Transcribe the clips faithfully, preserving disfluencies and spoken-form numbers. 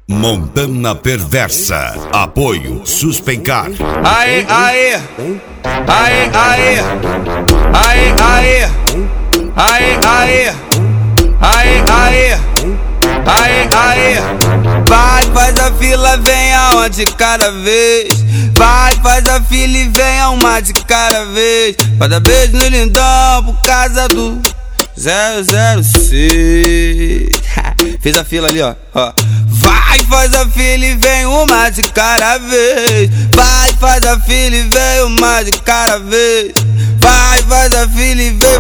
Montana Perversa. Apoio Suspencar. Aê, aê, aê, aê, aê, aê, aê, aê, aê, aê, aê, aê. Vai, faz a fila, venha uma de cada vez. Vai, faz a fila e venha uma de cada vez. Vai dar beijo no lindão por causa do zero zero seis. Fez a fila ali, ó, ó. Vai, faz a fila e vem uma de cada vez. Vai, faz a fila e vem uma de cada vez. Vai, faz a fila e vem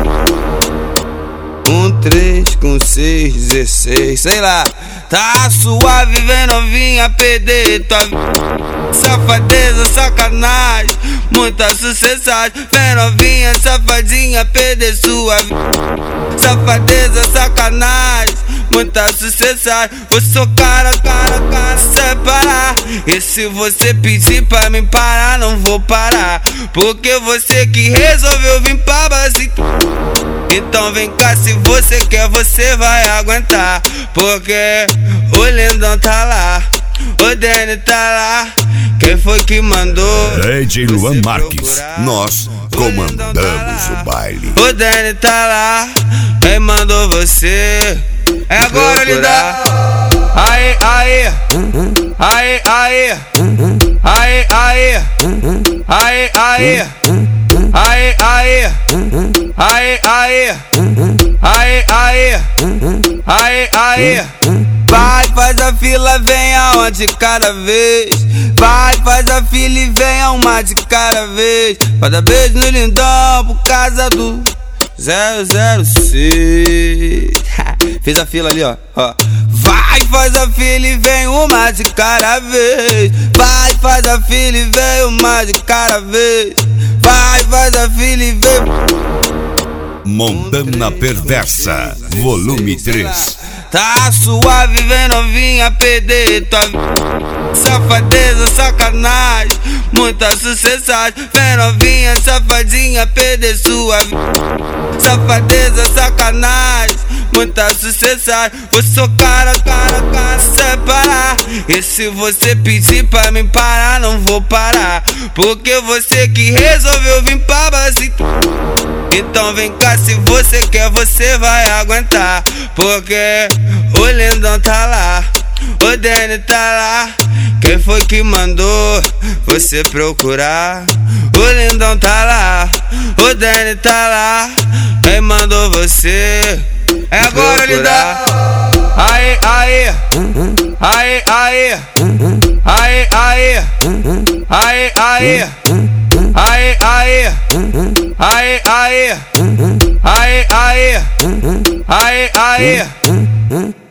um três com seis, dezesseis, sei lá. Tá suave, vem novinha perder tua safadeza, sacanagem, muita sucessagem. Vem novinha, safadinha, perder sua safadeza, sacanagem, muita sucessagem. Vou socar a cara, cara, separar. E se você pedir pra mim parar, não vou parar, porque você que resolveu vir pra base. Então vem cá, se você quer, você vai aguentar, porque o lindão tá lá, o Danny tá lá. Quem foi que mandou? D J Luan Marques. Nós comandamos o baile. O Danny tá lá, quem mandou você? É agora, lindão. Aê, aê, aê, aê, aê, aê, aê, aê, aê, aê, aê, aê, aê, aê, aê, aê. Vai, faz a fila, venha uma de cada vez. Vai, faz a fila e venha uma de cada vez. Vai dar beijo no lindão por causa do zero zero seis. Fez a fila ali, ó, ó. Vai, faz a fila e vem uma de cada vez. Vai, faz a fila e vem uma de cada vez. Vai, faz a fila e vem Montana Perversa, volume três. Tá suave, vem novinha perder tua safadeza, sacanagem, muita sucessagem. Vem novinha, safadinha, perder sua safadeza, sacanagem, muita sucessagem. Vou socar a cara, cara, separar. E se você pedir pra mim parar, não vou parar, porque você que resolveu vir pra base. Então vem cá, se você quer, você vai aguentar, porque o lindão tá lá, o Danny tá lá. Quem foi que mandou você procurar? O lindão tá lá, o Danny tá lá. Quem mandou você? É agora, lindão. Aê, aê, aê, aê, aê, aê, aê, aê, aê, aê, aê, aê, aê, aê, aê, aê.